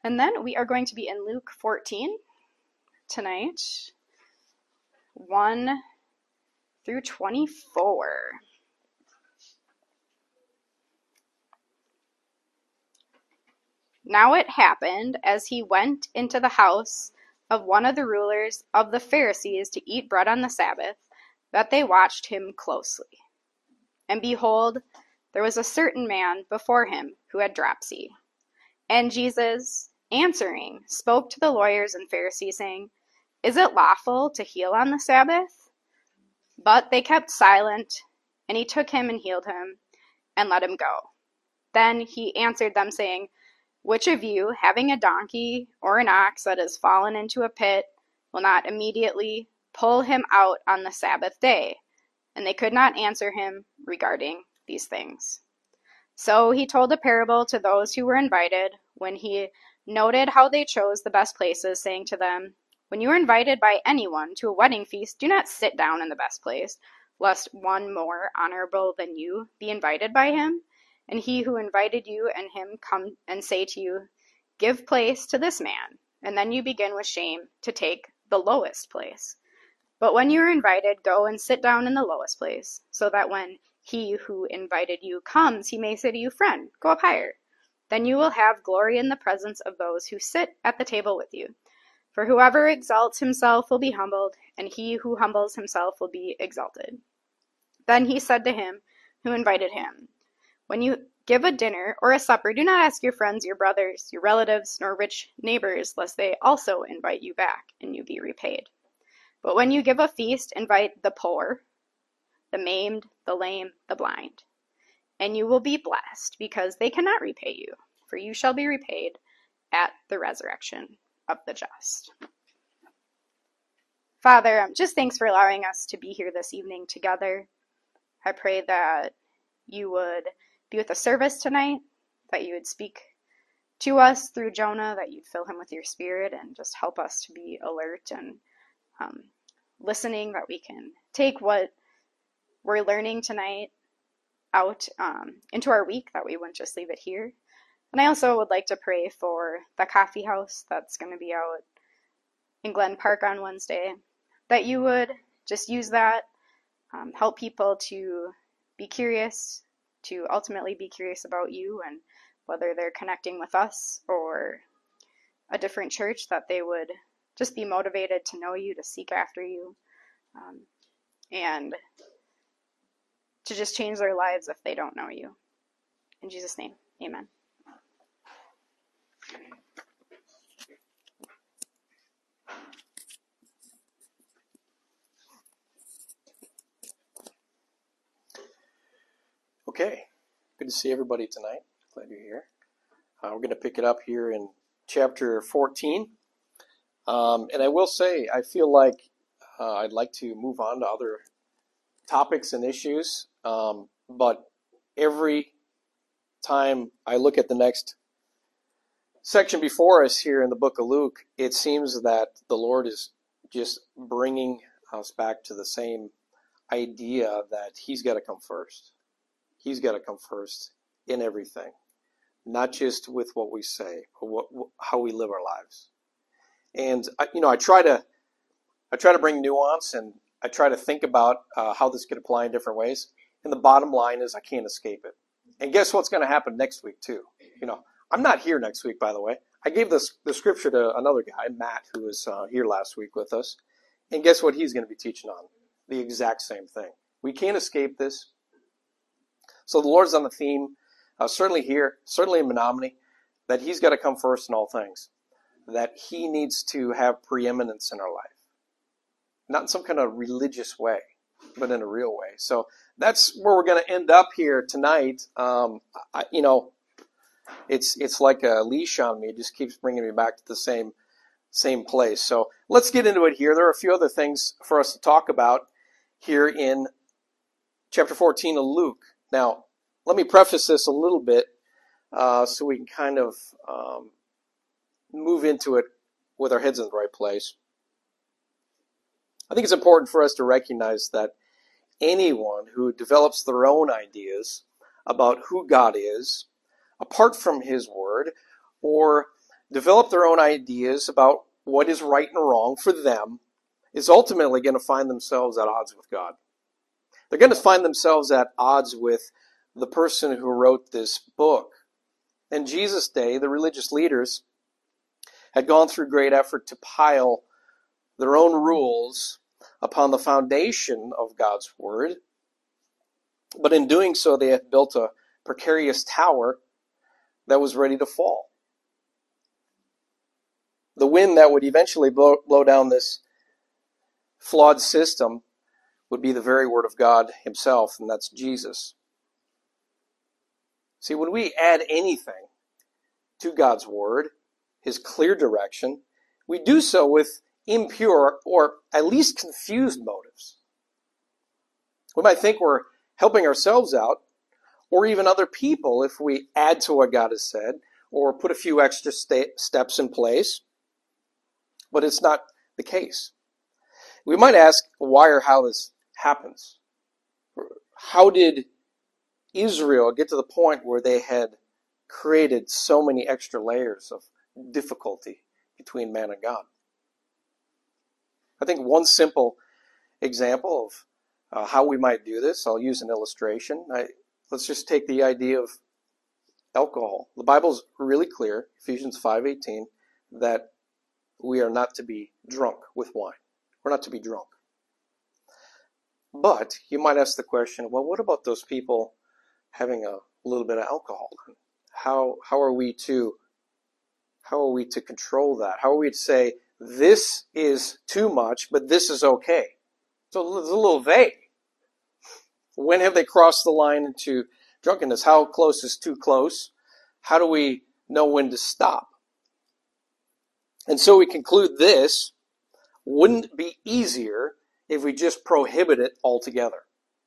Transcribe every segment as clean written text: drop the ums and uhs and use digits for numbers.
And then we are going to be in Luke 14 tonight, 1 through 24. Now it happened, as he went into the house of one of the rulers of the Pharisees to eat bread on the Sabbath, that they watched him closely. And behold, there was a certain man before him who had dropsy. And Jesus, answering, spoke to the lawyers and Pharisees, saying, Is it lawful to heal on the Sabbath? But they kept silent, and he took him and healed him, and let him go. Then he answered them, saying, Which of you, having a donkey or an ox that has fallen into a pit, will not immediately pull him out on the Sabbath day? And they could not answer him regarding these things. So he told a parable to those who were invited, when he noted how they chose the best places, saying to them, When you are invited by anyone to a wedding feast, do not sit down in the best place, lest one more honorable than you be invited by him, and he who invited you and him come and say to you, Give place to this man, and then you begin with shame to take the lowest place. But when you are invited, go and sit down in the lowest place, so that when he who invited you comes, he may say to you, Friend, go up higher. Then you will have glory in the presence of those who sit at the table with you. For whoever exalts himself will be humbled, and he who humbles himself will be exalted. Then he said to him who invited him, When you give a dinner or a supper, do not ask your friends, your brothers, your relatives, nor rich neighbors, lest they also invite you back, and you be repaid. But when you give a feast, invite the poor, the maimed, the lame, the blind, and you will be blessed, because they cannot repay you, for you shall be repaid at the resurrection of the just. Father, just thanks for allowing us to be here this evening together. I pray that you would be with the service tonight, that you would speak to us through Jonah, that you'd fill him with your spirit and just help us to be alert and listening, that we can take what we're learning tonight out into our week, that we wouldn't just leave it here. And I also would like to pray for the coffee house that's going to be out in Glen Park on Wednesday, that you would just use that, help people to be curious, to ultimately be curious about you, and whether they're connecting with us or a different church, that they would just be motivated to know you, to seek after you, and to just change their lives if they don't know you. In Jesus' name, amen. Okay, good to see everybody tonight. Glad you're here. We're going to pick it up here in chapter 14. And I will say, I feel like I'd like to move on to other topics and issues. But every time I look at the next section before us here in the book of Luke, it seems that the Lord is just bringing us back to the same idea that He's got to come first. He's got to come first in everything, not just with what we say, but how we live our lives. And I try to bring nuance, and I try to think about how this could apply in different ways. And the bottom line is, I can't escape it. And guess what's going to happen next week too? I'm not here next week, by the way. I gave the scripture to another guy, Matt, who was here last week with us. And guess what he's going to be teaching on? The exact same thing. We can't escape this. So the Lord's on the theme, certainly here, certainly in Menominee, that He's got to come first in all things, that He needs to have preeminence in our life. Not in some kind of religious way, but in a real way. So that's where we're going to end up here tonight. It's like a leash on me. It just keeps bringing me back to the same place. So let's get into it here. There are a few other things for us to talk about here in chapter 14 of Luke. Now, let me preface this a little bit so we can kind of move into it with our heads in the right place. I think it's important for us to recognize that anyone who develops their own ideas about who God is, apart from His Word, or develop their own ideas about what is right and wrong for them, is ultimately going to find themselves at odds with God. They're going to find themselves at odds with the person who wrote this book. In Jesus' day, the religious leaders had gone through great effort to pile their own rules upon the foundation of God's word. But in doing so, they had built a precarious tower that was ready to fall. The wind that would eventually blow down this flawed system would be the very word of God himself, and that's Jesus. See, when we add anything to God's word, his clear direction, we do so with impure or at least confused motives. We might think we're helping ourselves out, or even other people, if we add to what God has said, or put a few extra steps in place. But it's not the case. We might ask why or how this happens. How did Israel get to the point where they had created so many extra layers of difficulty between man and God? I think one simple example of how we might do this, I'll use an illustration. Let's just take the idea of alcohol. The Bible's really clear, Ephesians 5:18, that we are not to be drunk with wine. We're not to be drunk. But you might ask the question, well, what about those people having a little bit of alcohol? How are we to control that? How are we to say this is too much, but this is okay? So it's a little vague. When have they crossed the line into drunkenness? How close is too close? How do we know when to stop? And so we conclude this: wouldn't it be easier if we just prohibit it altogether?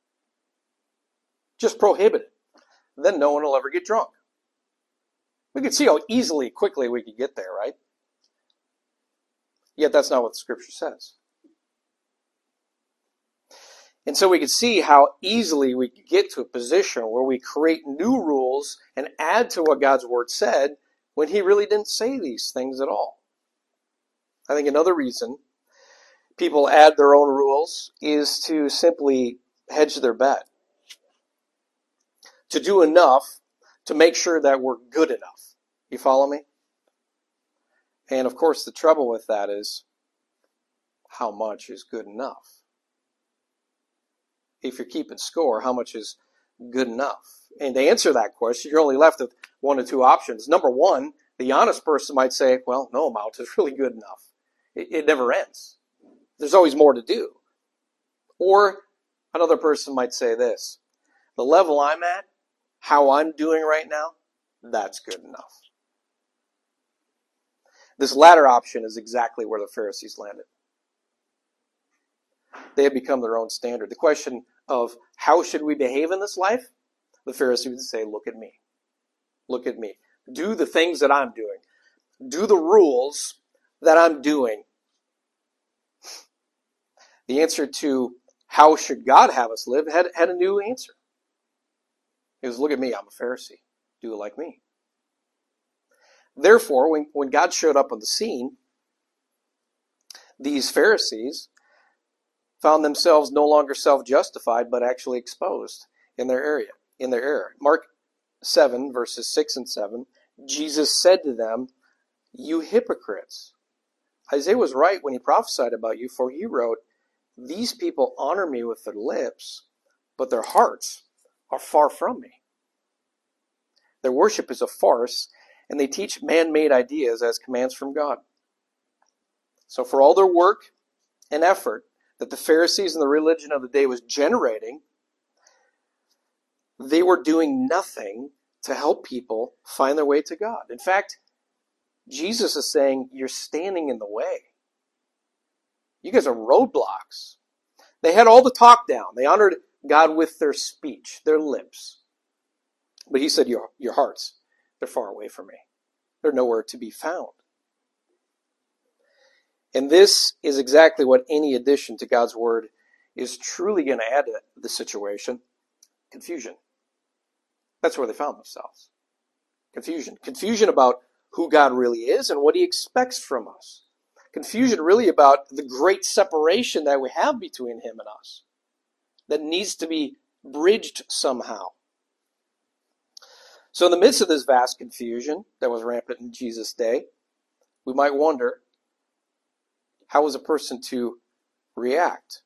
Just prohibit it. Then no one will ever get drunk. We could see how quickly we could get there, right? Yet that's not what the scripture says. And so we could see how easily we could get to a position where we create new rules and add to what God's word said when he really didn't say these things at all. I think another reason people add their own rules is to simply hedge their bet. To do enough to make sure that we're good enough. You follow me? And of course the trouble with that is, how much is good enough? If you're keeping score, how much is good enough? And to answer that question, you're only left with one or two options. Number one, the honest person might say, well, no amount is really good enough. It never ends. There's always more to do. Or another person might say this: the level I'm at, how I'm doing right now, that's good enough. This latter option is exactly where the Pharisees landed. They had become their own standard. The question of how should we behave in this life? The Pharisees would say, look at me. Look at me. Do the things that I'm doing. Do the rules that I'm doing. The answer to how should God have us live had a new answer. It was, look at me, I'm a Pharisee. Do it like me. Therefore, when God showed up on the scene, these Pharisees found themselves no longer self-justified, but actually exposed in their error. Mark 7, verses 6 and 7, Jesus said to them, you hypocrites. Isaiah was right when he prophesied about you, for he wrote, these people honor me with their lips, but their hearts are far from me. Their worship is a farce, and they teach man-made ideas as commands from God. So for all their work and effort that the Pharisees and the religion of the day was generating, they were doing nothing to help people find their way to God. In fact, Jesus is saying, you're standing in the way. You guys are roadblocks. They had all the talk down. They honored God with their speech, their lips. But he said, your hearts, they're far away from me. They're nowhere to be found. And this is exactly what any addition to God's word is truly going to add to the situation: confusion. That's where they found themselves. Confusion. Confusion about who God really is and what he expects from us. Confusion really about the great separation that we have between him and us that needs to be bridged somehow. So in the midst of this vast confusion that was rampant in Jesus' day, we might wonder, how is a person to react?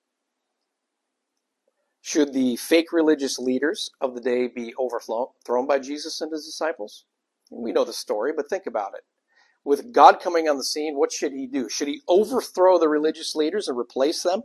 Should the fake religious leaders of the day be overthrown by Jesus and his disciples? We know the story, but think about it. With God coming on the scene, what should he do? Should he overthrow the religious leaders and replace them?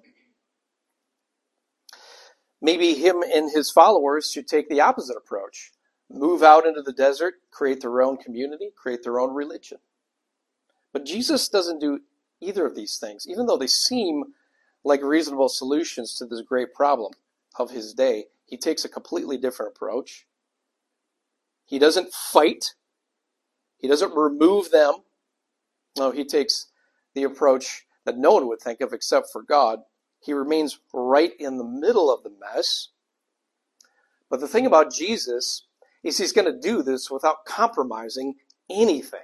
Maybe him and his followers should take the opposite approach. Move out into the desert, create their own community, create their own religion. But Jesus doesn't do either of these things, even though they seem like reasonable solutions to this great problem of his day. He takes a completely different approach. He doesn't fight. He doesn't remove them. No, he takes the approach that no one would think of except for God. He remains right in the middle of the mess. But the thing about Jesus is he's going to do this without compromising anything.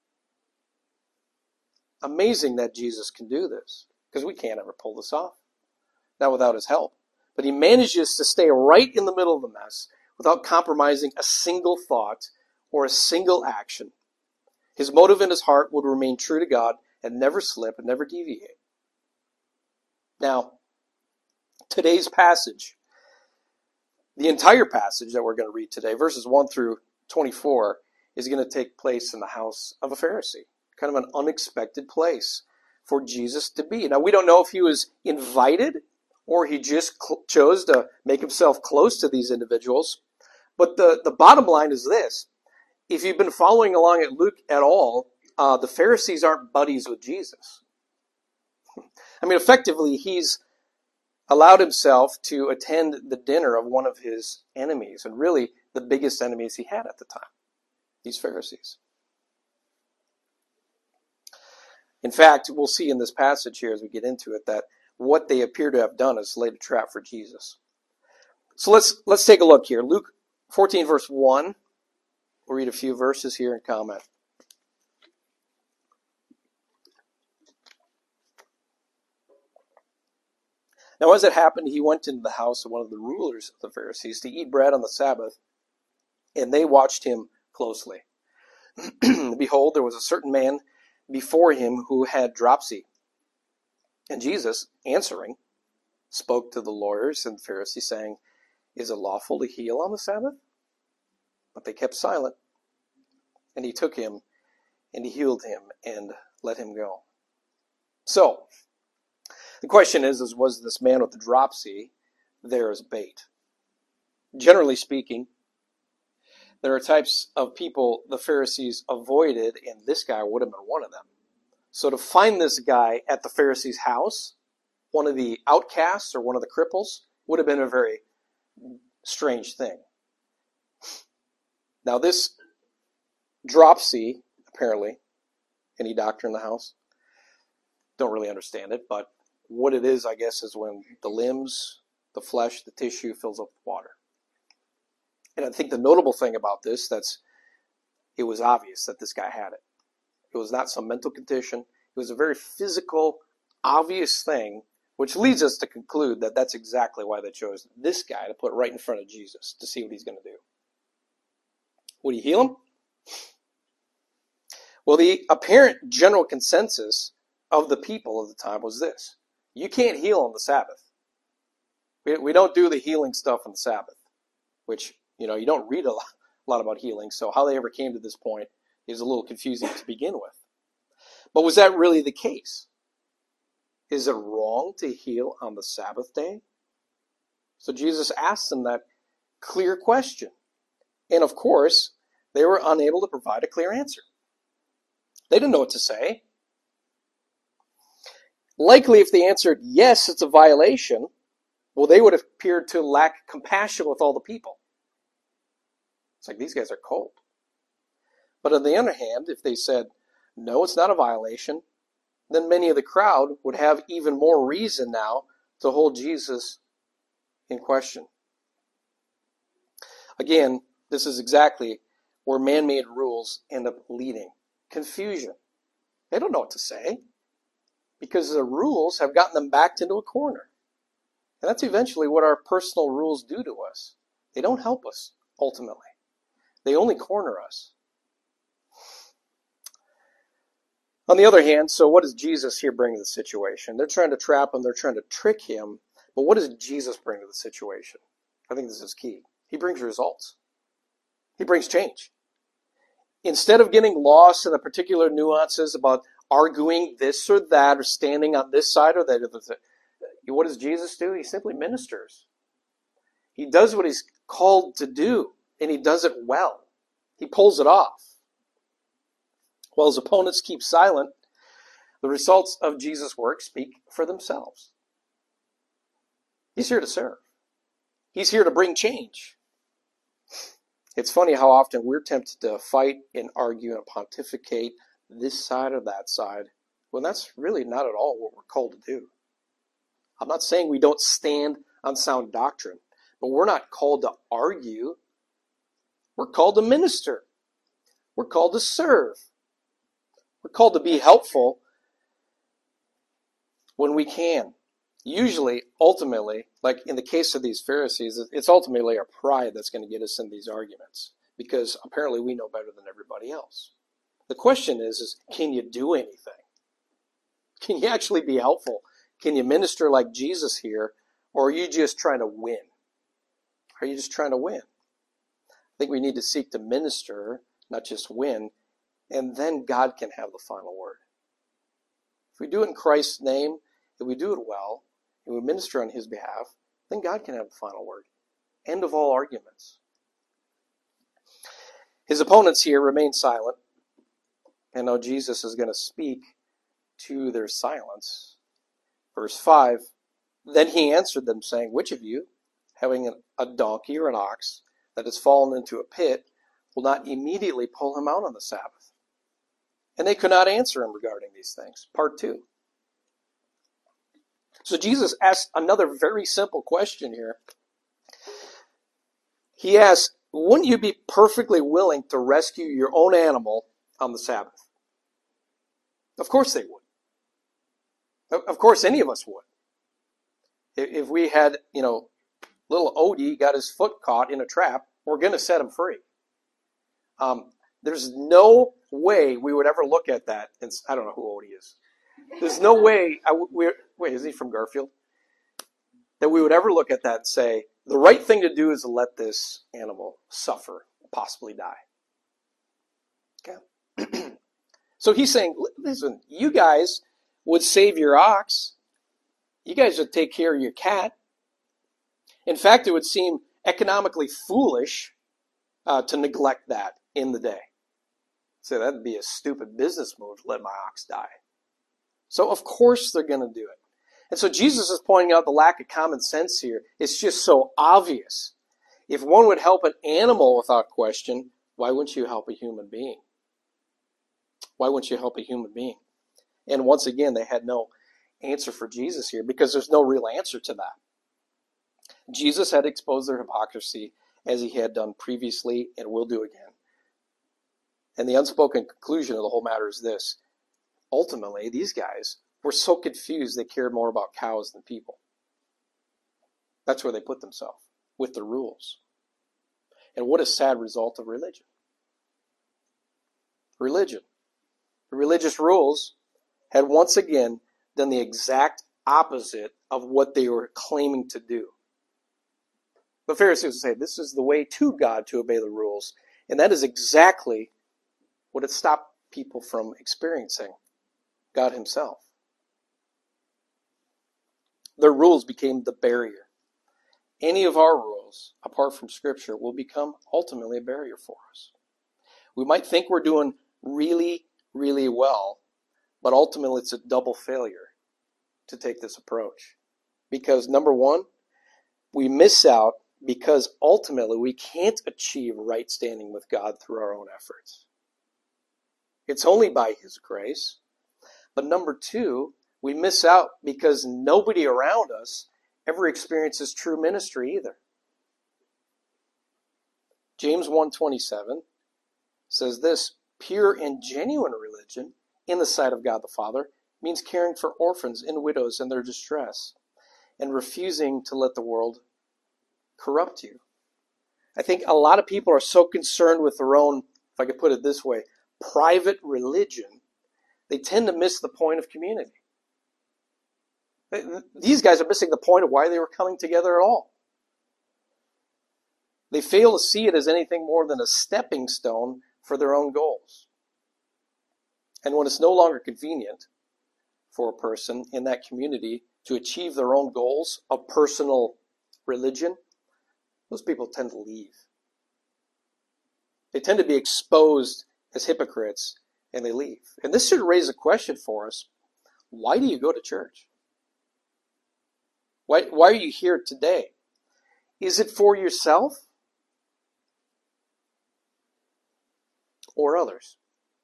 Amazing that Jesus can do this, because we can't ever pull this off, not without his help. But he manages to stay right in the middle of the mess without compromising a single thought or a single action. His motive in his heart would remain true to God and never slip and never deviate. Now, today's passage, the entire passage that we're going to read today, verses 1 through 24, is going to take place in the house of a Pharisee. Kind of an unexpected place for Jesus to be. Now, we don't know if he was invited or he just chose to make himself close to these individuals. But the bottom line is this. If you've been following along at Luke at all, the Pharisees aren't buddies with Jesus. I mean, effectively, he's allowed himself to attend the dinner of one of his enemies, and really the biggest enemies he had at the time, these Pharisees. In fact, we'll see in this passage here as we get into it that what they appear to have done is laid a trap for Jesus. So let's take a look here. Luke 14, verse 1. We'll read a few verses here and comment. Now, as it happened, he went into the house of one of the rulers of the Pharisees to eat bread on the Sabbath, and they watched him closely. Behold, there was a certain man before him who had dropsy. And Jesus, answering, spoke to the lawyers and the Pharisees, saying, Is it lawful to heal on the Sabbath? But they kept silent. And he took him, and he healed him, and let him go. So, the question is was this man with the dropsy there as bait? Generally speaking, there are types of people the Pharisees avoided, and this guy would have been one of them. So to find this guy at the Pharisee's house, one of the outcasts or one of the cripples, would have been a very strange thing. Now this dropsy, apparently, any doctor in the house, don't really understand it, but what it is, I guess, is when the limbs, the flesh, the tissue fills up with water. And I think the notable thing about this, it was obvious that this guy had it. It was not some mental condition. It was a very physical, obvious thing, which leads us to conclude that that's exactly why they chose this guy to put right in front of Jesus to see what he's going to do. Would he heal him? Well, the apparent general consensus of the people of the time was this. You can't heal on the Sabbath. We don't do the healing stuff on the Sabbath, which, you don't read a lot about healing, so how they ever came to this point is a little confusing to begin with. But was that really the case? Is it wrong to heal on the Sabbath day? So Jesus asked them that clear question. And of course, they were unable to provide a clear answer. They didn't know what to say. Likely, if they answered, yes, it's a violation, well, they would have appeared to lack compassion with all the people. It's like, these guys are cold. But on the other hand, if they said, no, it's not a violation, then many of the crowd would have even more reason now to hold Jesus in question. Again, this is exactly where man-made rules end up leading. confusion. They don't know what to say because the rules have gotten them backed into a corner. And that's eventually what our personal rules do to us. They don't help us, ultimately. They only corner us. On the other hand, so what does Jesus here bring to the situation? They're trying to trap him. They're trying to trick him. But what does Jesus bring to the situation? I think this is key. He brings results. He brings change. Instead of getting lost in the particular nuances about arguing this or that or standing on this side or that other side, what does Jesus do? He simply ministers. He does what he's called to do, and he does it well. He pulls it off. While his opponents keep silent, the results of Jesus' work speak for themselves. He's here to serve. He's here to bring change. It's funny how often we're tempted to fight and argue and pontificate this side or that side, when that's really not at all what we're called to do. I'm not saying we don't stand on sound doctrine, but we're not called to argue. We're called to minister. We're called to serve. We're called to be helpful when we can. Usually, ultimately, like in the case of these Pharisees, it's ultimately our pride that's going to get us in these arguments because apparently we know better than everybody else. The question is can you do anything? Can you actually be helpful? Can you minister like Jesus here, or are you just trying to win? Are you just trying to win? I think we need to seek to minister, not just win, and then God can have the final word. If we do it in Christ's name, if we do it well, and we minister on his behalf, then God can have the final word. End of all arguments. His opponents here remain silent, and now Jesus is going to speak to their silence. Verse 5, then he answered them, saying, which of you, having a donkey or an ox that has fallen into a pit, will not immediately pull him out on the Sabbath? And they could not answer him regarding these things. Part 2. So Jesus asked another very simple question here. He asked, wouldn't you be perfectly willing to rescue your own animal on the Sabbath? Of course they would. Of course any of us would. If we had, little Odie got his foot caught in a trap, we're going to set him free. There's no way we would ever look at that. And I don't know who Odie is. There's no way, wait, is he from Garfield? That we would ever look at that and say, the right thing to do is to let this animal suffer, possibly die. Okay? So he's saying, listen, you guys would save your ox. You guys would take care of your cat. In fact, it would seem economically foolish to neglect that in the day. So that'd be a stupid business move to let my ox die. So of course they're going to do it. And so Jesus is pointing out the lack of common sense here. It's just so obvious. If one would help an animal without question, why wouldn't you help a human being? Why wouldn't you help a human being? And once again, they had no answer for Jesus here because there's no real answer to that. Jesus had exposed their hypocrisy as he had done previously and will do again. And the unspoken conclusion of the whole matter is this. Ultimately, these guys were so confused they cared more about cows than people. That's where they put themselves, with the rules. And what a sad result of religion. Religion. The religious rules had once again done the exact opposite of what they were claiming to do. The Pharisees would say, this is the way to God to obey the rules. And that is exactly what it stopped people from experiencing God himself. Their rules became the barrier. Any of our rules, apart from Scripture, will become ultimately a barrier for us. We might think we're doing really, really well, but ultimately it's a double failure to take this approach. Because number one, we miss out because ultimately we can't achieve right standing with God through our own efforts. It's only by his grace. But number two, we miss out because nobody around us ever experiences true ministry either. James 1:27 says this, Pure and genuine religion in the sight of God the Father means caring for orphans and widows in their distress and refusing to let the world corrupt you. I think a lot of people are so concerned with their own, if I could put it this way, private religion, they tend to miss the point of community. These guys are missing the point of why they were coming together at all. They fail to see it as anything more than a stepping stone for their own goals. And when it's no longer convenient for a person in that community to achieve their own goals of personal religion, those people tend to leave. They tend to be exposed as hypocrites, and they leave. And this should raise a question for us. Why do you go to church? Why are you here today? Is it for yourself or others?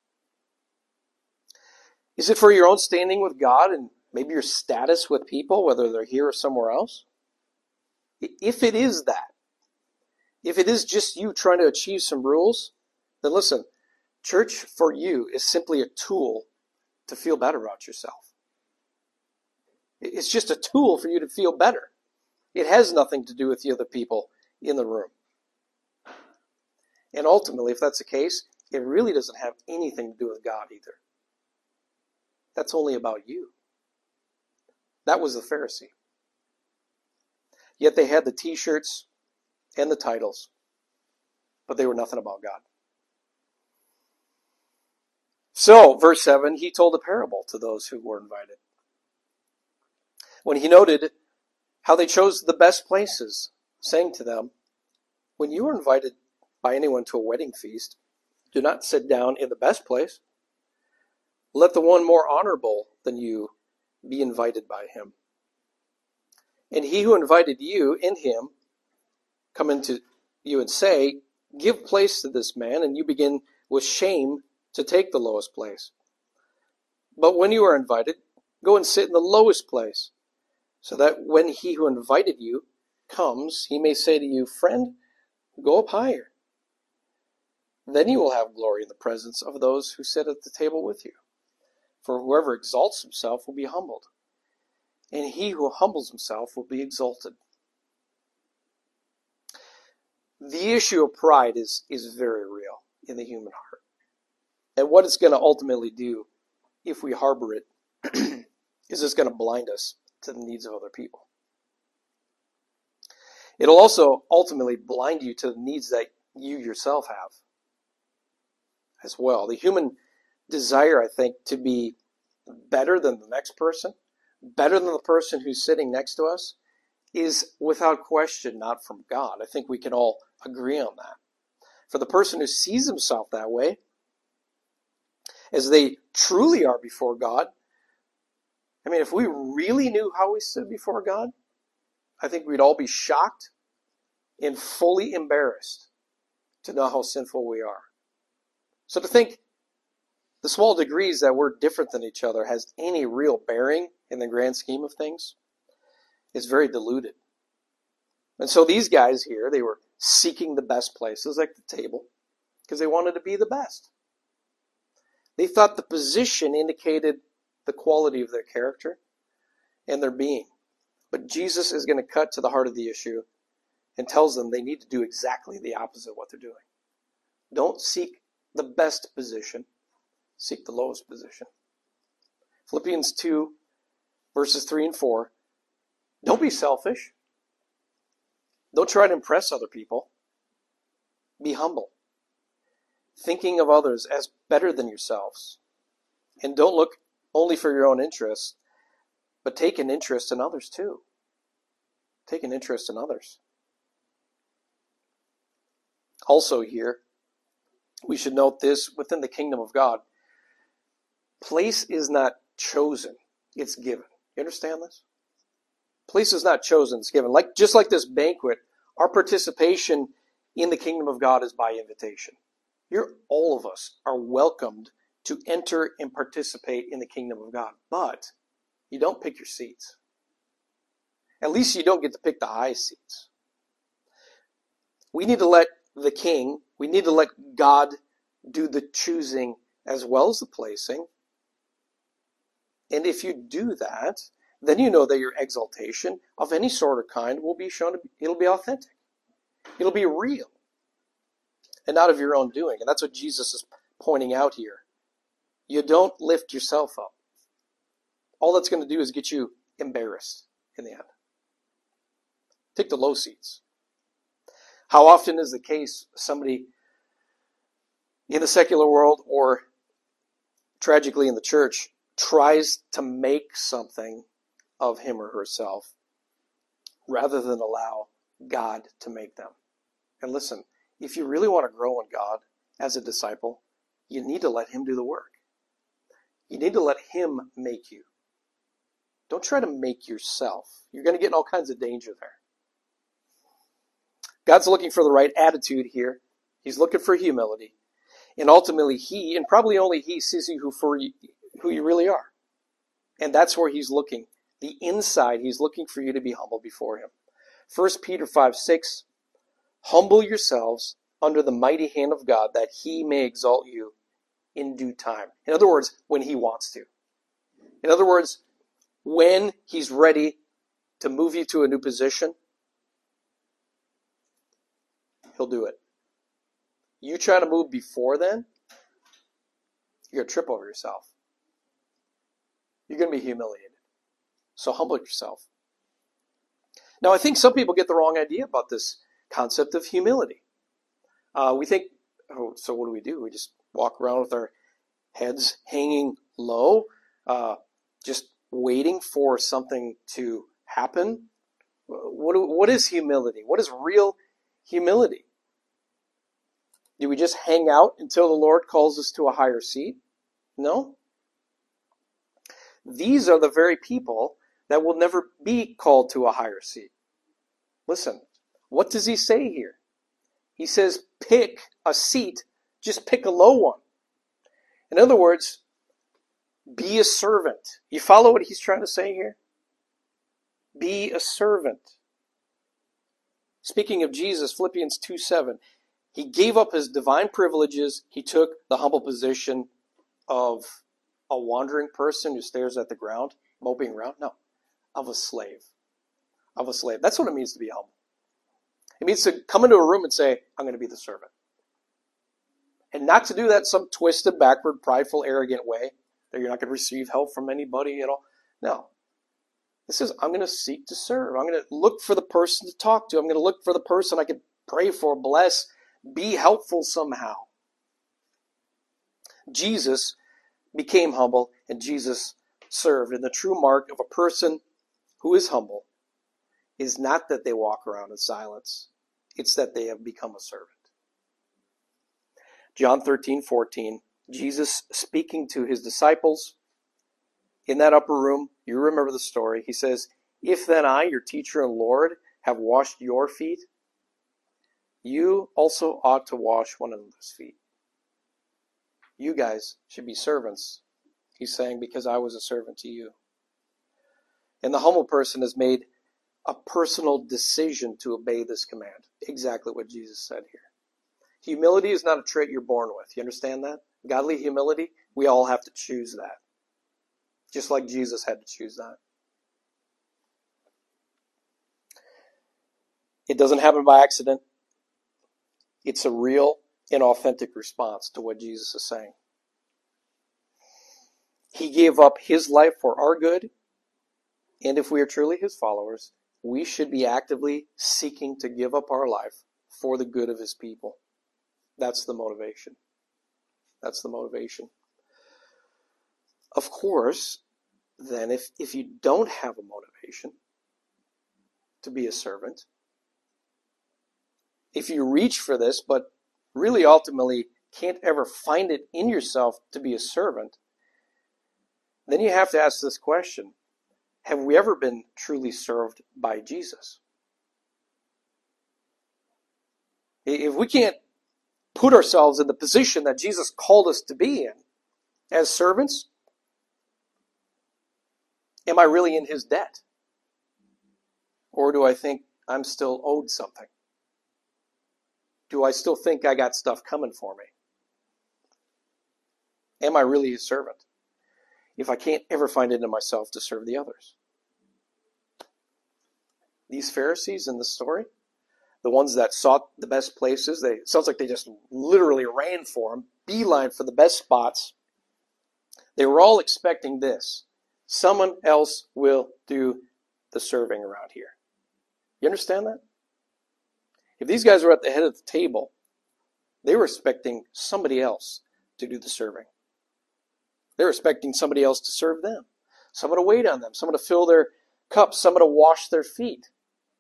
Is it for your own standing with God and maybe your status with people, whether they're here or somewhere else? If it is that, if it is just you trying to achieve some rules, then listen, church for you is simply a tool to feel better about yourself. It's just a tool for you to feel better. It has nothing to do with the other people in the room. And ultimately, if that's the case, it really doesn't have anything to do with God either. That's only about you. That was the Pharisee. Yet they had the t-shirts and the titles, but they were nothing about God. So, verse 7, he told a parable to those who were invited. When he noted how they chose the best places, saying to them, when you are invited by anyone to a wedding feast, do not sit down in the best place. Let the one more honorable than you be invited by him. And he who invited you and him come into you and say, give place to this man, and you begin with shame to take the lowest place. But when you are invited, go and sit in the lowest place, so that when he who invited you comes, he may say to you, friend, go up higher. Then you will have glory in the presence of those who sit at the table with you. For whoever exalts himself will be humbled, and he who humbles himself will be exalted. The issue of pride is very real in the human heart. And what it's going to ultimately do, if we harbor it, is it's going to blind us to the needs of other people. It'll also ultimately blind you to the needs that you yourself have as well. The human desire, I think, to be better than the next person, better than the person who's sitting next to us, is without question not from God. I think we can all agree on that. For the person who sees himself that way, as they truly are before God, I mean, if we really knew how we stood before God, I think we'd all be shocked and fully embarrassed to know how sinful we are. So to think the small degrees that we're different than each other has any real bearing in the grand scheme of things is very diluted. And so these guys here, they were seeking the best places, like the table, because they wanted to be the best. They thought the position indicated the quality of their character and their being. But Jesus is going to cut to the heart of the issue and tells them they need to do exactly the opposite of what they're doing. Don't seek the best position. Seek the lowest position. Philippians 2, verses 3 and 4. Don't be selfish. Don't try to impress other people. Be humble, thinking of others as better than yourselves. And don't look only for your own interests, but take an interest in others too. Take an interest in others. Also here, we should note this within the kingdom of God. Place is not chosen, it's given. You understand this? Place is not chosen, it's given. Just like this banquet, our participation in the kingdom of God is by invitation. All of us are welcomed to enter and participate in the kingdom of God. But you don't pick your seats. At least you don't get to pick the high seats. We need to let the king, we need to let God do the choosing as well as the placing. And if you do that, then you know that your exaltation of any sort or kind will be shown, it'll be authentic. It'll be real and not of your own doing. And that's what Jesus is pointing out here. You don't lift yourself up. All that's going to do is get you embarrassed in the end. Take the low seats. How often is the case somebody in the secular world or tragically in the church tries to make something of him or herself rather than allow God to make them? And listen, if you really want to grow in God as a disciple, you need to let him do the work. You need to let him make you. Don't try to make yourself. You're going to get in all kinds of danger there. God's looking for the right attitude here. He's looking for humility. And ultimately he, and probably only he, sees you for who you really are. And that's where he's looking. The inside, he's looking for you to be humble before him. 1 Peter 5:6, humble yourselves under the mighty hand of God, that he may exalt you in due time. In other words, when he wants to. In other words, when he's ready to move you to a new position, he'll do it. You try to move before then, you're going to trip over yourself. You're going to be humiliated. So humble yourself. Now, I think some people get the wrong idea about this concept of humility. We think, oh, so what do? We just walk around with our heads hanging low, just waiting for something to happen? What is humility? What is real humility? Do we just hang out until the Lord calls us to a higher seat? No. These are the very people that will never be called to a higher seat. Listen, what does he say here? He says, pick a seat, just pick a low one. In other words, be a servant. You follow what he's trying to say here? Be a servant. Speaking of Jesus, Philippians 2:7, he gave up his divine privileges. He took the humble position of a wandering person who stares at the ground, moping around. No, of a slave. Of a slave. That's what it means to be humble. It means to come into a room and say, I'm going to be the servant. And not to do that in some twisted, backward, prideful, arrogant way that you're not going to receive help from anybody at all. No. This is, I'm going to seek to serve. I'm going to look for the person to talk to. I'm going to look for the person I can pray for, bless, be helpful somehow. Jesus became humble and Jesus served. And the true mark of a person who is humble is not that they walk around in silence. It's that they have become a servant. John 13:14, Jesus speaking to his disciples in that upper room. You remember the story. He says, if then I, your teacher and Lord, have washed your feet, you also ought to wash one another's feet. You guys should be servants, he's saying, because I was a servant to you. And the humble person has made a personal decision to obey this command. Exactly what Jesus said here. Humility is not a trait you're born with. You understand that? Godly humility, we all have to choose that. Just like Jesus had to choose that. It doesn't happen by accident. It's a real and authentic response to what Jesus is saying. He gave up his life for our good, and if we are truly his followers, we should be actively seeking to give up our life for the good of his people. That's the motivation. That's the motivation. Of course, then, if you don't have a motivation to be a servant, if you reach for this, but really ultimately can't ever find it in yourself to be a servant, then you have to ask this question. Have we ever been truly served by Jesus? If we can't put ourselves in the position that Jesus called us to be in as servants, am I really in his debt? Or do I think I'm still owed something? Do I still think I got stuff coming for me? Am I really his servant if I can't ever find it in myself to serve the others? These Pharisees in the story, the ones that sought the best places, it sounds like they just literally ran for them, beeline for the best spots. They were all expecting this. Someone else will do the serving around here. You understand that? If these guys were at the head of the table, they were expecting somebody else to do the serving. They were expecting somebody else to serve them, someone to wait on them, someone to fill their cups, someone to wash their feet.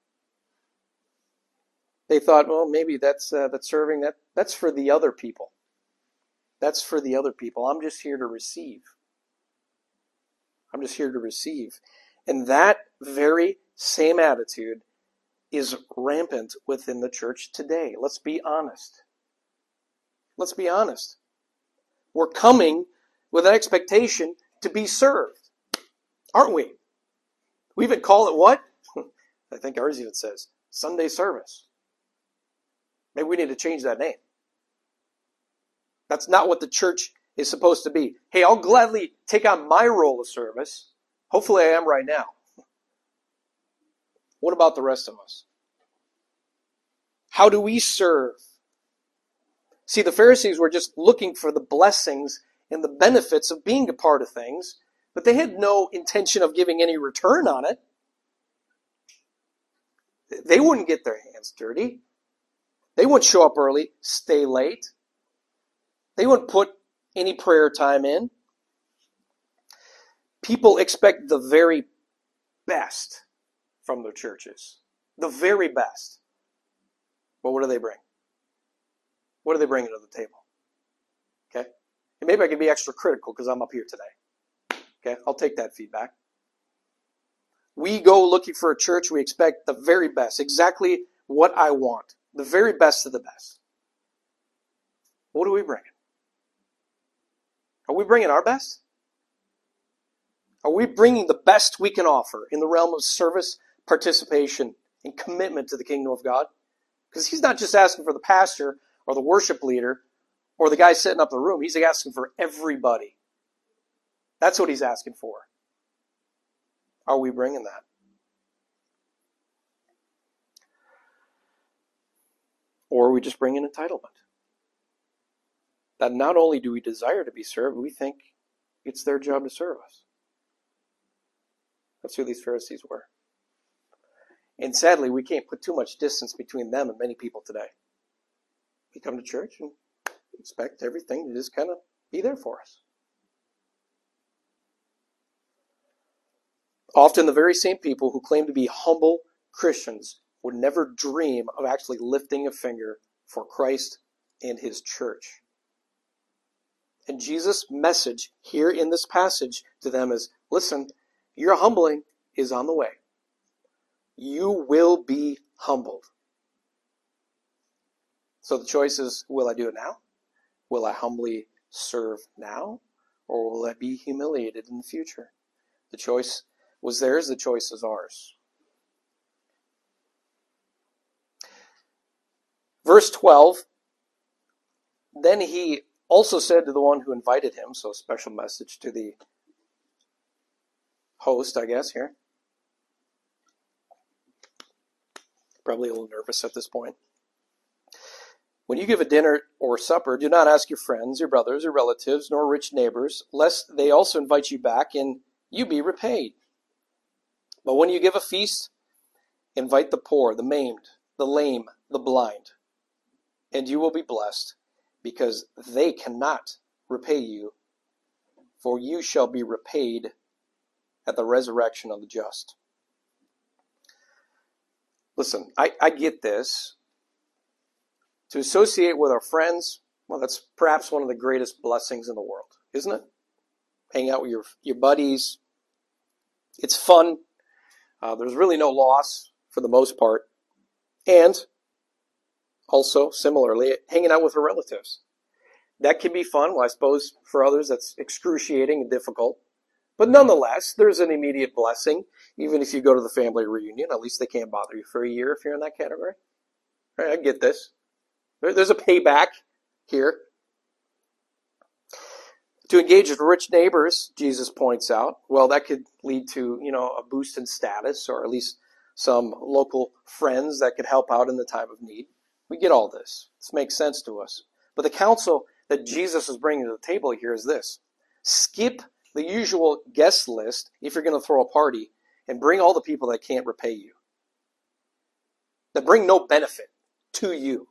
They thought, well, maybe that's serving, that's for the other people. That's for the other people. I'm just here to receive. I'm just here to receive. And that very same attitude is rampant within the church today. Let's be honest. Let's be honest. We're coming with an expectation to be served, aren't we? We even call it what? I think ours even says Sunday service. Maybe we need to change that name. That's not what the church is supposed to be. Hey, I'll gladly take on my role of service. Hopefully I am right now. What about the rest of us? How do we serve? See, the Pharisees were just looking for the blessings and the benefits of being a part of things, but they had no intention of giving any return on it. They wouldn't get their hands dirty. They wouldn't show up early, stay late. They wouldn't put any prayer time in. People expect the very best from their churches. The very best. But what do they bring? What are they bringing to the table? Okay? And maybe I can be extra critical because I'm up here today. Okay? I'll take that feedback. We go looking for a church, we expect the very best, exactly what I want. The very best of the best. What are we bringing? Are we bringing our best? Are we bringing the best we can offer in the realm of service, participation, and commitment to the kingdom of God? Because he's not just asking for the pastor or the worship leader or the guy setting up the room. He's asking for everybody. That's what he's asking for. Are we bringing that? Or are we just bringing entitlement? That not only do we desire to be served, we think it's their job to serve us. That's who these Pharisees were. And sadly, we can't put too much distance between them and many people today. We come to church and expect everything to just kind of be there for us. Often the very same people who claim to be humble Christians would never dream of actually lifting a finger for Christ and his church. And Jesus' message here in this passage to them is, listen, your humbling is on the way. You will be humbled. So the choice is, will I do it now? Will I humbly serve now? Or will I be humiliated in the future? The choice was theirs, the choice is ours. Verse 12, then he also said to the one who invited him, so a special message to the host, I guess, here. Probably a little nervous at this point. When you give a dinner or supper, do not ask your friends, your brothers, or relatives, nor rich neighbors, lest they also invite you back and you be repaid. But when you give a feast, invite the poor, the maimed, the lame, the blind, and you will be blessed, because they cannot repay you, for you shall be repaid at the resurrection of the just. Listen, I get this. To associate with our friends, well, that's perhaps one of the greatest blessings in the world, isn't it? Hang out with your buddies. It's fun. There's really no loss for the most part. And also, similarly, hanging out with our relatives. That can be fun. Well, I suppose for others that's excruciating and difficult. But nonetheless, there's an immediate blessing. Even if you go to the family reunion, at least they can't bother you for a year if you're in that category. Right, I get this. There's a payback here. To engage with rich neighbors, Jesus points out, well, that could lead to, a boost in status, or at least some local friends that could help out in the time of need. We get all this. This makes sense to us. But the counsel that Jesus is bringing to the table here is this. Skip the usual guest list if you're going to throw a party, and bring all the people that can't repay you, that bring no benefit to you.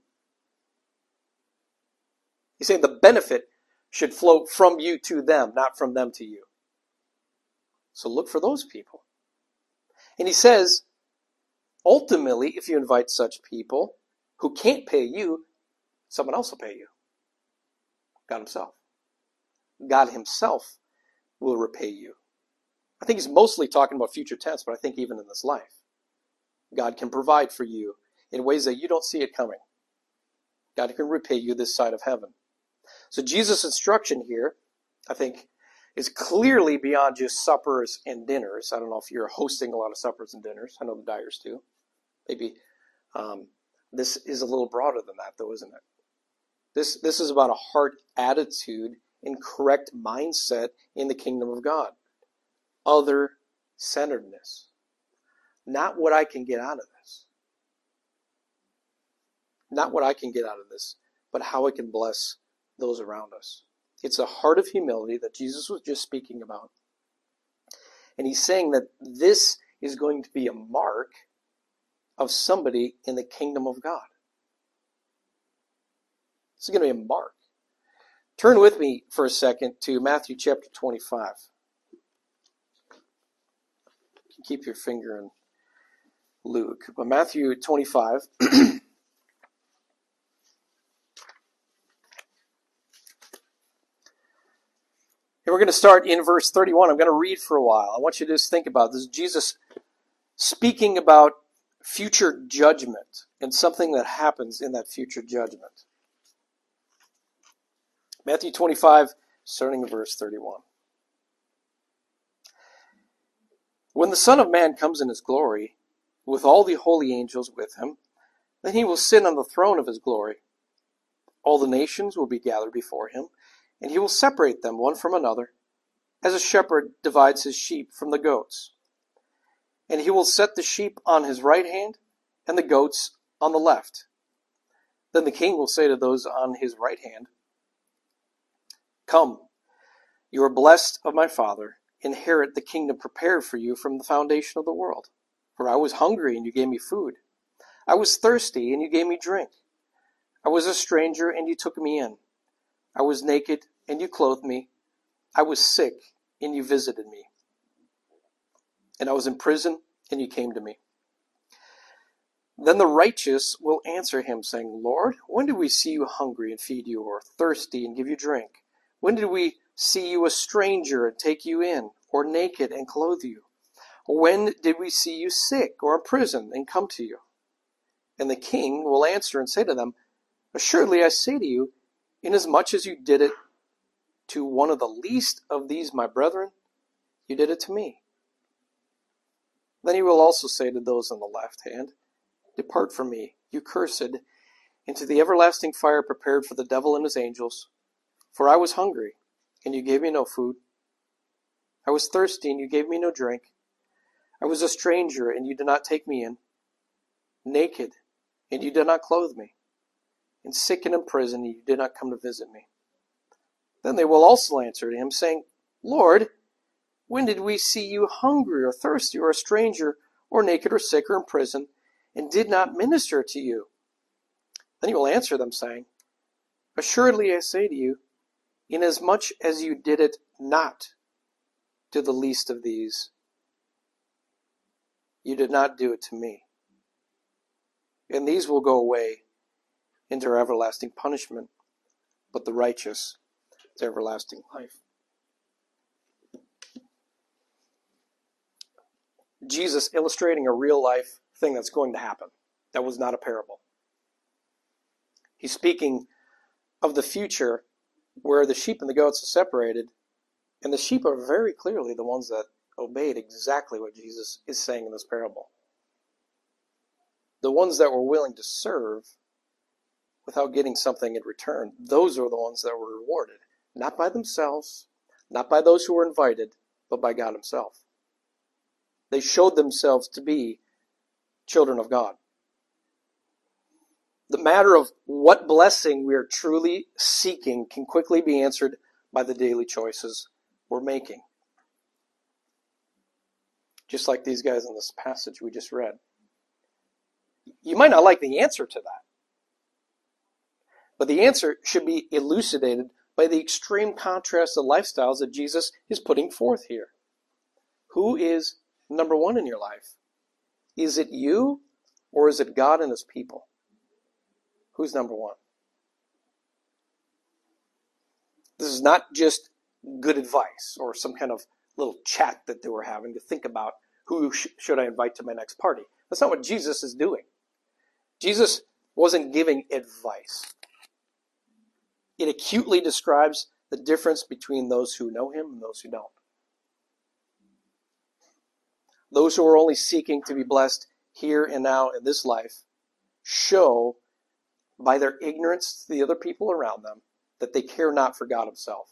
He's saying the benefit should flow from you to them, not from them to you. So look for those people. And he says, ultimately, if you invite such people who can't pay you, someone else will pay you. God himself. God himself will repay you. I think he's mostly talking about future tense, but I think even in this life, God can provide for you in ways that you don't see it coming. God can repay you this side of heaven. So Jesus' instruction here, I think, is clearly beyond just suppers and dinners. I don't know if you're hosting a lot of suppers and dinners. I know the Dyers do. Maybe this is a little broader than that, though, isn't it? This is about a heart attitude and correct mindset in the kingdom of God. Other-centeredness. Not what I can get out of this. Not what I can get out of this, but how I can bless those around us. It's a heart of humility that Jesus was just speaking about. And he's saying that this is going to be a mark of somebody in the kingdom of God. This is going to be a mark. Turn with me for a second to Matthew chapter 25. You can keep your finger in Luke. But Matthew 25. And we're going to start in verse 31. I'm going to read for a while. I want you to just think about this. Jesus speaking about future judgment and something that happens in that future judgment. Matthew 25, starting in verse 31. When the Son of Man comes in his glory, with all the holy angels with him, then he will sit on the throne of his glory. All the nations will be gathered before him, and he will separate them one from another, as a shepherd divides his sheep from the goats. And he will set the sheep on his right hand, and the goats on the left. Then the king will say to those on his right hand, Come, you are blessed of my Father, inherit the kingdom prepared for you from the foundation of the world. For I was hungry, and you gave me food. I was thirsty, and you gave me drink. I was a stranger, and you took me in. I was naked, and you clothed me. I was sick, and you visited me. And I was in prison, and you came to me. Then the righteous will answer him, saying, Lord, when did we see you hungry and feed you, or thirsty and give you drink? When did we see you a stranger and take you in, or naked and clothe you? Or when did we see you sick or in prison and come to you? And the king will answer and say to them, Assuredly I say to you, inasmuch as you did it to one of the least of these my brethren, you did it to me. Then he will also say to those on the left hand, Depart from me, you cursed, into the everlasting fire prepared for the devil and his angels. For I was hungry, and you gave me no food. I was thirsty, and you gave me no drink. I was a stranger, and you did not take me in. Naked, and you did not clothe me. And sick and in prison, and you did not come to visit me. Then they will also answer to him, saying, Lord, when did we see you hungry or thirsty or a stranger or naked or sick or in prison, and did not minister to you? Then he will answer them, saying, Assuredly I say to you, inasmuch as you did it not to the least of these, you did not do it to me. And these will go away into everlasting punishment, but the righteous to everlasting life. Jesus illustrating a real life thing that's going to happen. That was not a parable. He's speaking of the future where the sheep and the goats are separated, and the sheep are very clearly the ones that obeyed exactly what Jesus is saying in this parable. The ones that were willing to serve without getting something in return, those are the ones that were rewarded. not by themselves, not by those who were invited, but by God himself. They showed themselves to be children of God. The matter of what blessing we are truly seeking can quickly be answered by the daily choices we're making. Just like these guys in this passage we just read. You might not like the answer to that, but the answer should be elucidated by the extreme contrast of lifestyles that Jesus is putting forth here. Who is number one in your life? Is it you, or is it God and his people? Who's number one? This is not just good advice or some kind of little chat that they were having to think about who should I invite to my next party. That's not what Jesus is doing. Jesus wasn't giving advice. It acutely describes the difference between those who know him and those who don't. Those who are only seeking to be blessed here and now in this life show by their ignorance to the other people around them that they care not for God himself.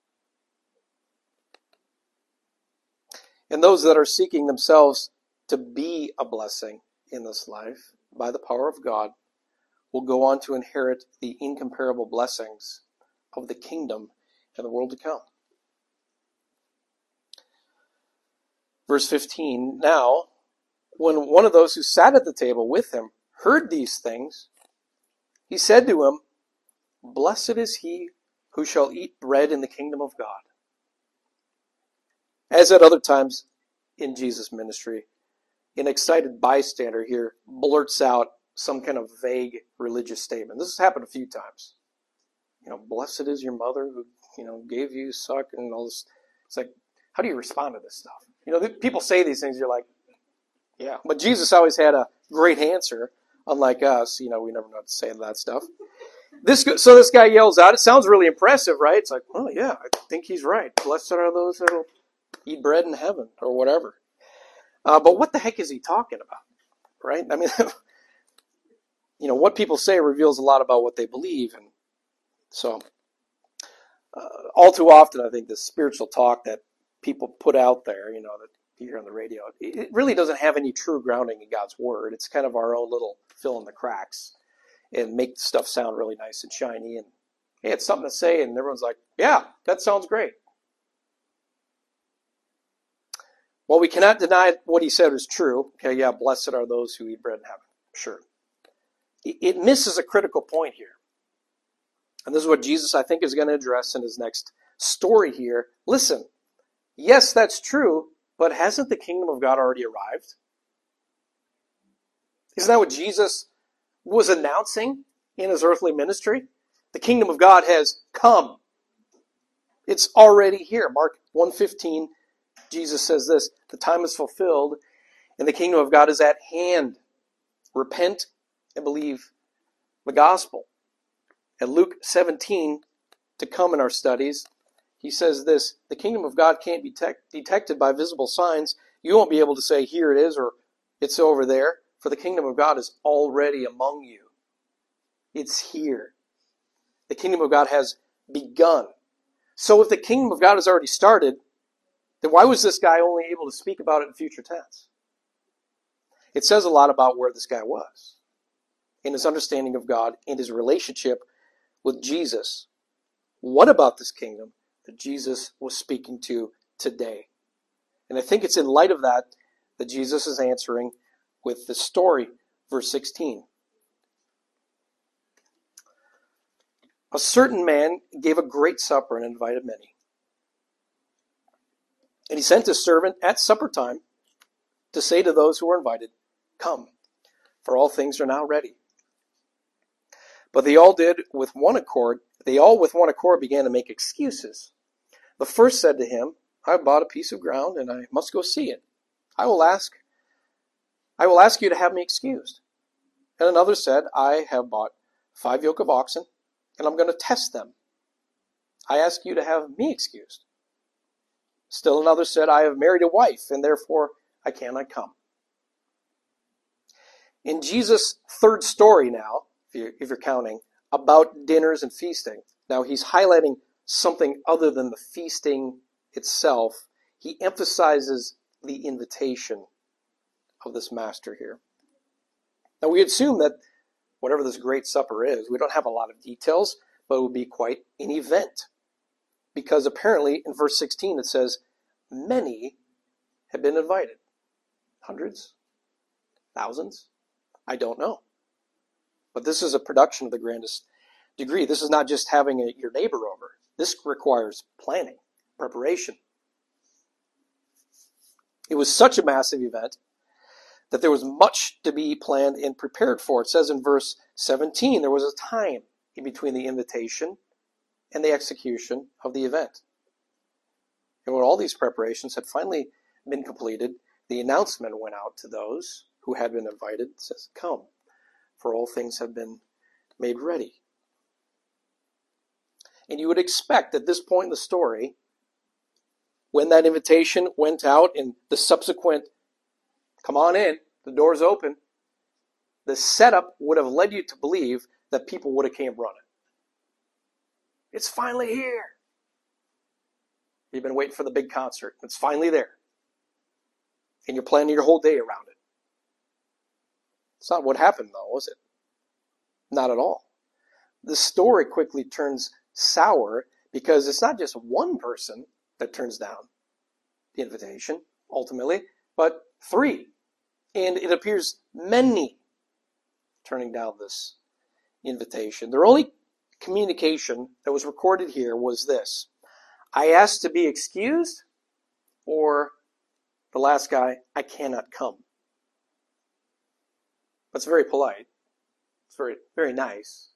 And those that are seeking themselves to be a blessing in this life by the power of God will go on to inherit the incomparable blessings of the kingdom and the world to come. Verse 15, now, when one of those who sat at the table with him heard these things, he said to him, blessed is he who shall eat bread in the kingdom of God. As at other times in Jesus' ministry, an excited bystander here blurts out some kind of vague religious statement. This has happened a few times. Blessed is your mother who, gave you suck and all this. It's like, how do you respond to this stuff? People say these things, you're like, yeah. But Jesus always had a great answer, unlike us. We never know what to say to that stuff. So this guy yells out. It sounds really impressive, right? It's like, oh yeah, I think he's right. Blessed are those that will eat bread in heaven or whatever. But what the heck is he talking about, right? I mean, what people say reveals a lot about what they believe. And so all too often, I think the spiritual talk that people put out there, that you hear on the radio, it really doesn't have any true grounding in God's word. It's kind of our own little fill in the cracks and make stuff sound really nice and shiny. And hey, it's something to say, and everyone's like, yeah, that sounds great. Well, we cannot deny what he said is true. Okay, yeah, blessed are those who eat bread in heaven. Sure. It misses a critical point here. And this is what Jesus, I think, is going to address in his next story here. Listen, yes, that's true, but hasn't the kingdom of God already arrived? Isn't that what Jesus was announcing in his earthly ministry? The kingdom of God has come. It's already here. Mark 1:15, Jesus says this, the time is fulfilled and the kingdom of God is at hand. Repent and believe the gospel. And Luke 17, to come in our studies, he says this, the kingdom of God can't be detected by visible signs. You won't be able to say, here it is, or it's over there, for the kingdom of God is already among you. It's here. The kingdom of God has begun. So if the kingdom of God has already started, then why was this guy only able to speak about it in future tense? It says a lot about where this guy was in his understanding of God and his relationship with Jesus. What about this kingdom that Jesus was speaking to today? And I think it's in light of that that Jesus is answering with this story, verse 16. A certain man gave a great supper and invited many. And he sent his servant at supper time to say to those who were invited, come, for all things are now ready. But they all with one accord began to make excuses. The first said to him, I bought a piece of ground and I must go see it. I will ask you to have me excused. And another said, I have bought 5 yoke of oxen and I'm going to test them. I ask you to have me excused. Still another said, I have married a wife and therefore I cannot come. In Jesus' third story now, if you're counting, about dinners and feasting, now he's highlighting something other than the feasting itself. He emphasizes the invitation of this master here. Now we assume that whatever this great supper is, we don't have a lot of details, but it would be quite an event. Because apparently in verse 16 it says, many have been invited. Hundreds? Thousands? I don't know. But this is a production of the grandest degree. This is not just having your neighbor over. This requires planning, preparation. It was such a massive event that there was much to be planned and prepared for. It says in verse 17, there was a time in between the invitation and the execution of the event. And when all these preparations had finally been completed, the announcement went out to those who had been invited. It says, come, for all things have been made ready. And you would expect at this point in the story, when that invitation went out and the subsequent, come on in, the door's open, the setup would have led you to believe that people would have came running. It's finally here. You've been waiting for the big concert. It's finally there. And you're planning your whole day around it. It's not what happened, though, was it? Not at all. The story quickly turns sour because it's not just one person that turns down the invitation, ultimately, but three. And it appears many turning down this invitation. Their only communication that was recorded here was this: I asked to be excused, or the last guy, I cannot come. That's very polite. It's very, very nice.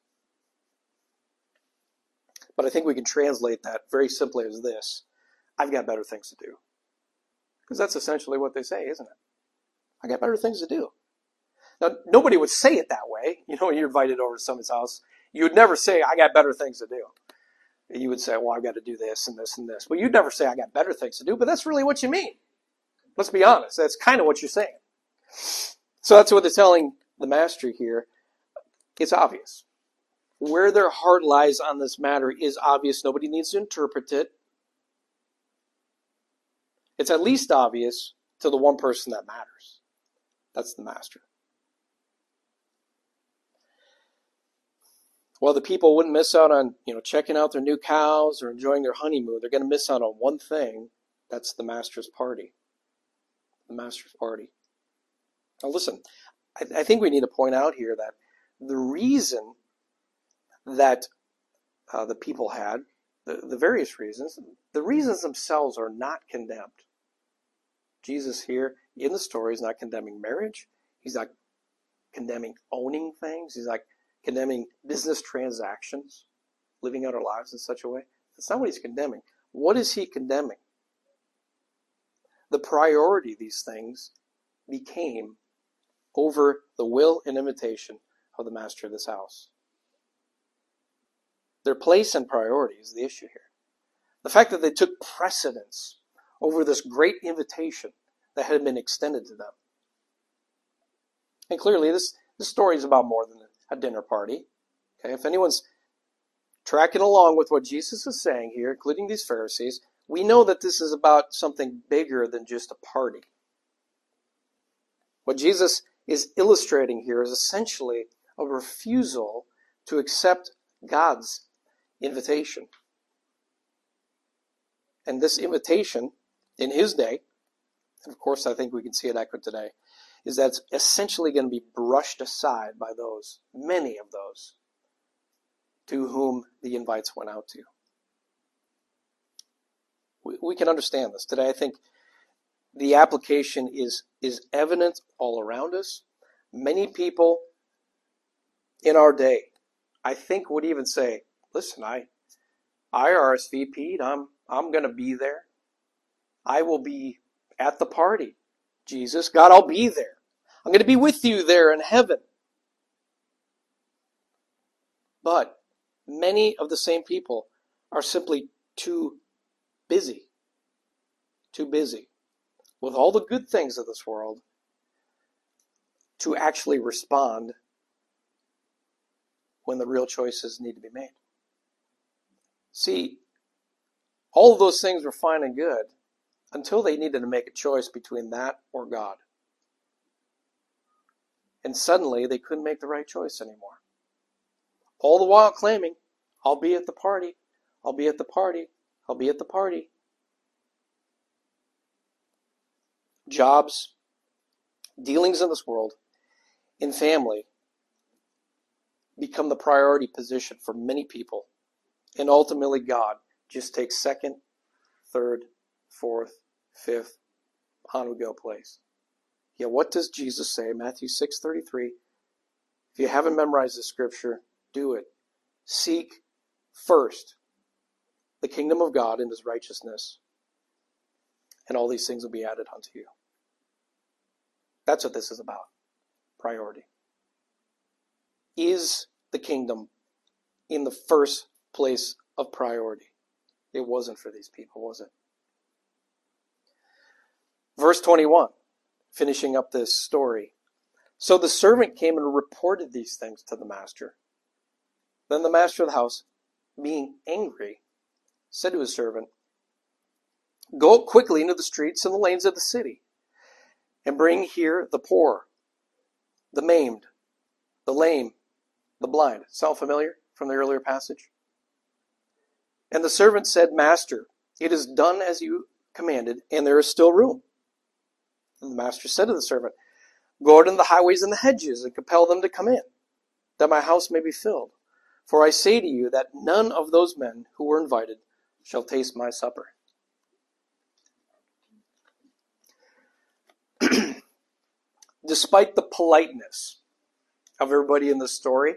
But I think we can translate that very simply as this: I've got better things to do. Because that's essentially what they say, isn't it? I got better things to do. Now, nobody would say it that way. You know, when you're invited over to someone's house, you would never say, I got better things to do. You would say, well, I've got to do this and this and this. But you'd never say, I got better things to do. But that's really what you mean. Let's be honest. That's kind of what you're saying. So that's what they're telling the master here. It's obvious. Where their heart lies on this matter is obvious. Nobody needs to interpret it. It's at least obvious to the one person that matters. That's the master. Well, the people wouldn't miss out on, checking out their new cows or enjoying their honeymoon. They're going to miss out on one thing. That's the master's party. The master's party. Now listen, I think we need to point out here that the reason that the people had, the various reasons, the reasons themselves are not condemned. Jesus here in the story is not condemning marriage. He's not condemning owning things. He's not condemning business transactions, living out our lives in such a way. That's not what he's condemning. What is he condemning? The priority of these things became over the will and invitation of the master of this house. Their place and priority is the issue here. The fact that they took precedence over this great invitation that had been extended to them. And clearly this story is about more than a dinner party. Okay, if anyone's tracking along with what Jesus is saying here, including these Pharisees, we know that this is about something bigger than just a party. What Jesus is illustrating here is essentially a refusal to accept God's invitation. And this invitation, in his day, and of course I think we can see it echoed today, is that it's essentially going to be brushed aside by those, many of those, to whom the invites went out to. We can understand this. Today I think the application is evident all around us. Many people in our day, I think, would even say, listen, I RSVP'd, I'm going to be there. I will be at the party. Jesus, God, I'll be there. I'm going to be with you there in heaven. But many of the same people are simply too busy with all the good things of this world to actually respond when the real choices need to be made. See, All of those things were fine and good until they needed to make a choice between that or God. And suddenly they couldn't make the right choice anymore. All the while claiming, I'll be at the party, I'll be at the party, I'll be at the party. Jobs, dealings in this world, and family become the priority position for many people. And ultimately God just takes second, third, fourth, fifth, on we go place. Yet what does Jesus say? Matthew 6:33. If you haven't memorized the scripture, do it. Seek first the kingdom of God and his righteousness, and all these things will be added unto you. That's what this is about. Priority. Is the kingdom in the first place of priority? It wasn't for these people, was it? Verse 21, finishing up this story. So the servant came and reported these things to the master. Then the master of the house, being angry, said to his servant, Go quickly into the streets and the lanes of the city, and bring here the poor, the maimed, the lame, the blind. Sound familiar from the earlier passage? And the servant said, Master, it is done as you commanded, and there is still room. And the master said to the servant, Go out into the highways and the hedges, and compel them to come in, that my house may be filled. For I say to you that none of those men who were invited shall taste my supper. Despite the politeness of everybody in this story,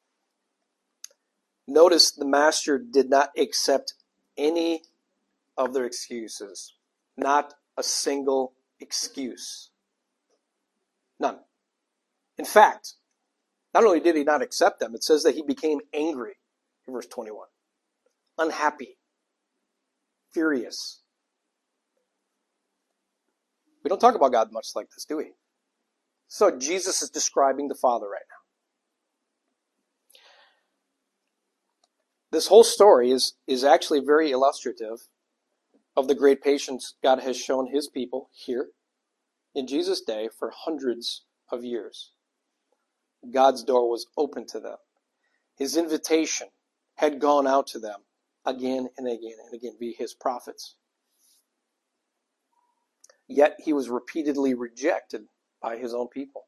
notice the master did not accept any of their excuses. Not a single excuse. None. In fact, not only did he not accept them, it says that he became angry in verse 21. Unhappy. Furious. We don't talk about God much like this, do we? So Jesus is describing the Father right now. This whole story is actually very illustrative of the great patience God has shown his people here in Jesus' day for hundreds of years. God's door was open to them. His invitation had gone out to them again and again and again via his prophets. Yet he was repeatedly rejected by his own people.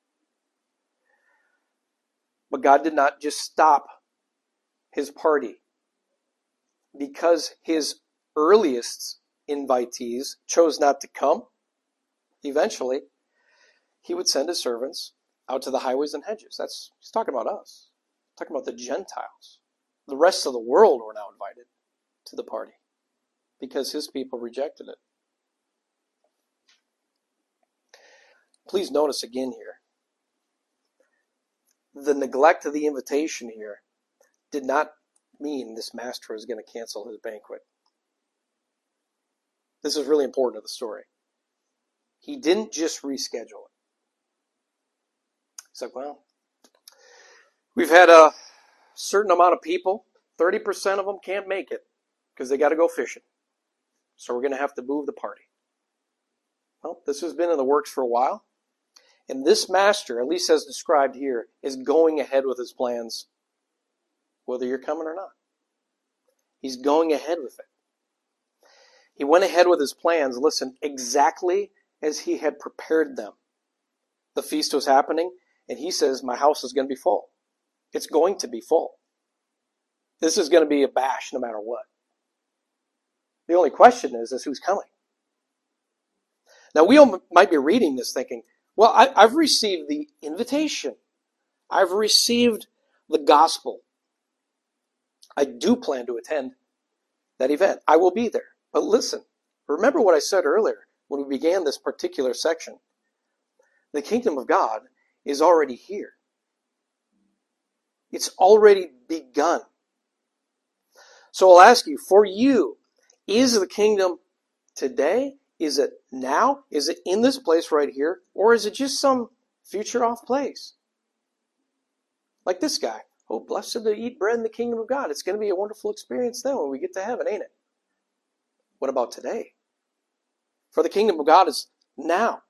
But God did not just stop his party. Because his earliest invitees chose not to come, eventually he would send his servants out to the highways and hedges. He's talking about us. He's talking about the Gentiles. The rest of the world were now invited to the party because his people rejected it. Please notice again here, the neglect of the invitation here did not mean this master is going to cancel his banquet. This is really important to the story. He didn't just reschedule it. He's like, well, we've had a certain amount of people. 30% of them can't make it because they got to go fishing. So we're going to have to move the party. Well, this has been in the works for a while. And this master, at least as described here, is going ahead with his plans, whether you're coming or not. He's going ahead with it. He went ahead with his plans, listen, exactly as he had prepared them. The feast was happening, and he says, my house is going to be full. It's going to be full. This is going to be a bash no matter what. The only question is who's coming? Now, we all might be reading this thinking, well, I've received the invitation. I've received the gospel. I do plan to attend that event. I will be there. But listen, remember what I said earlier when we began this particular section. The kingdom of God is already here. It's already begun. So I'll ask you, for you, is the kingdom today? Is it now? Is it in this place right here? Or is it just some future off place? Like this guy. Oh, blessed to eat bread in the kingdom of God. It's going to be a wonderful experience then when we get to heaven, ain't it? What about today? For the kingdom of God is now.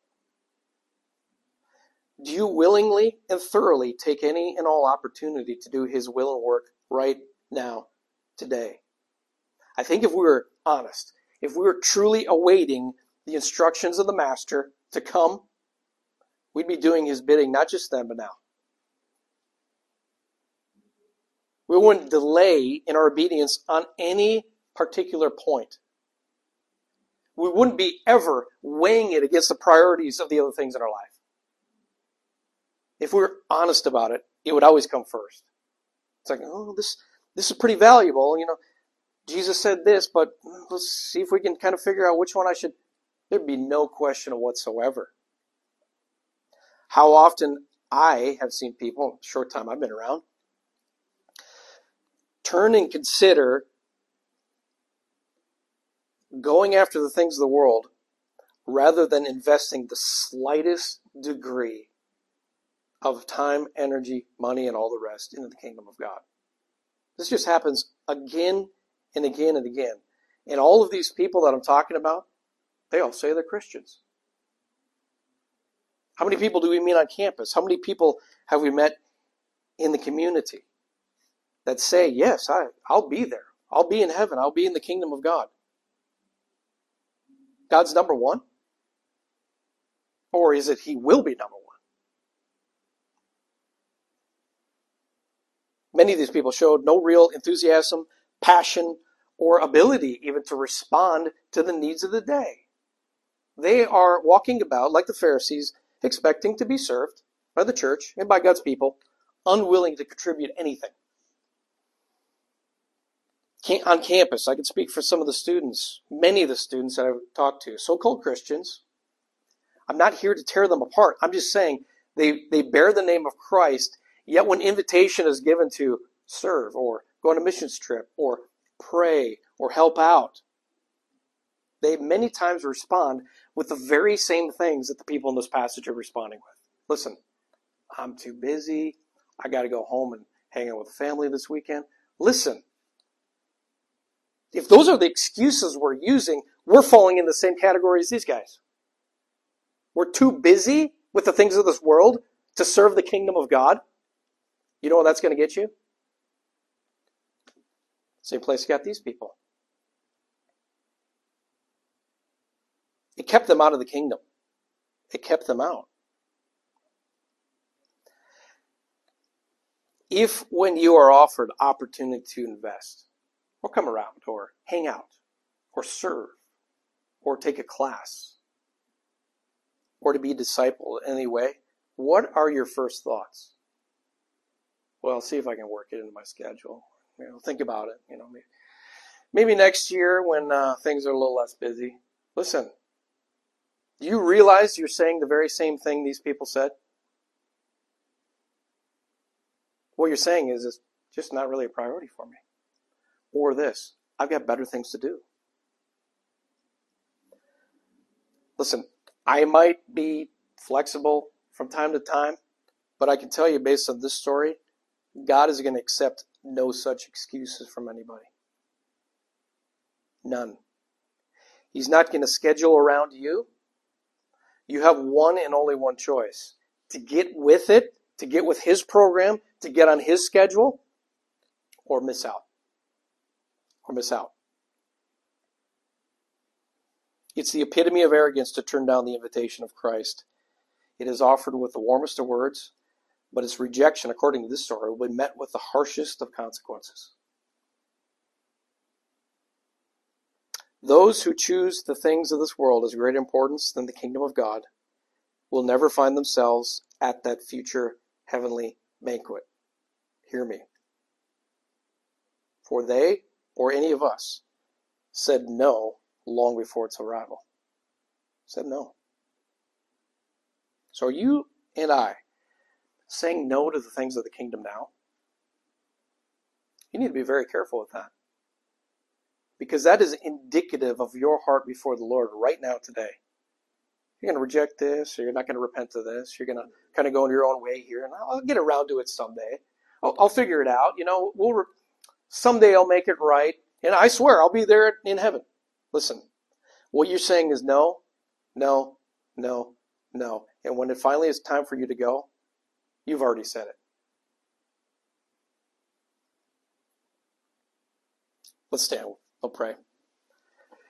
Do you willingly and thoroughly take any and all opportunity to do His will and work right now, today? I think if we were honest, if we were truly awaiting the instructions of the Master to come, we'd be doing His bidding, not just then, but now. We wouldn't delay in our obedience on any particular point. We wouldn't be ever weighing it against the priorities of the other things in our life. If we were honest about it, it would always come first. It's like, oh, this is pretty valuable. Jesus said this, but let's see if we can kind of figure out which one I should. There'd be no question whatsoever. How often I have seen people, in the short time I've been around, turn and consider going after the things of the world rather than investing the slightest degree of time, energy, money, and all the rest into the kingdom of God. This just happens again and again and again. And all of these people that I'm talking about, they all say they're Christians. How many people do we meet on campus? How many people have we met in the community that say, yes, I'll be there. I'll be in heaven. I'll be in the kingdom of God. God's number one? Or is it He will be number one? Many of these people showed no real enthusiasm, passion, or ability even to respond to the needs of the day. They are walking about, like the Pharisees, expecting to be served by the church and by God's people, unwilling to contribute anything. On campus, I can speak for some of the students, many of the students that I've talked to, so-called Christians. I'm not here to tear them apart. I'm just saying they bear the name of Christ, yet when invitation is given to serve or go on a missions trip or pray or help out, they many times respond with the very same things that the people in this passage are responding with. Listen, I'm too busy. I got to go home and hang out with the family this weekend. Listen, if those are the excuses we're using, we're falling in the same category as these guys. We're too busy with the things of this world to serve the kingdom of God. You know what that's going to get you? Same place you got these people. It kept them out of the kingdom. It kept them out. If when you are offered opportunity to invest, or come around, or hang out, or serve, or take a class, or to be discipled in any way, what are your first thoughts? Well, I'll see if I can work it into my schedule. Think about it. Maybe next year when things are a little less busy. Listen, do you realize you're saying the very same thing these people said? What you're saying is it's just not really a priority for me. Or this, I've got better things to do. Listen, I might be flexible from time to time, but I can tell you based on this story, God is going to accept no such excuses from anybody. None. He's not going to schedule around you. You have one and only one choice. To get with it, to get with His program, to get on His schedule, or miss out. Or miss out. It's the epitome of arrogance to turn down the invitation of Christ. It is offered with the warmest of words, but its rejection, according to this story, will be met with the harshest of consequences. Those who choose the things of this world as of greater importance than the kingdom of God will never find themselves at that future heavenly banquet. Hear me. For they, or any of us, said no long before its arrival. Said no. So are you and I saying no to the things of the kingdom now? You need to be very careful with that. Because that is indicative of your heart before the Lord right now today. You're going to reject this, or you're not going to repent of this. You're going to kind of go in your own way here, and I'll get around to it someday. I'll figure it out. Someday I'll make it right, and I swear I'll be there in heaven. Listen, what you're saying is no, no, no, no. And when it finally is time for you to go, you've already said it. Let's stand. I'll pray.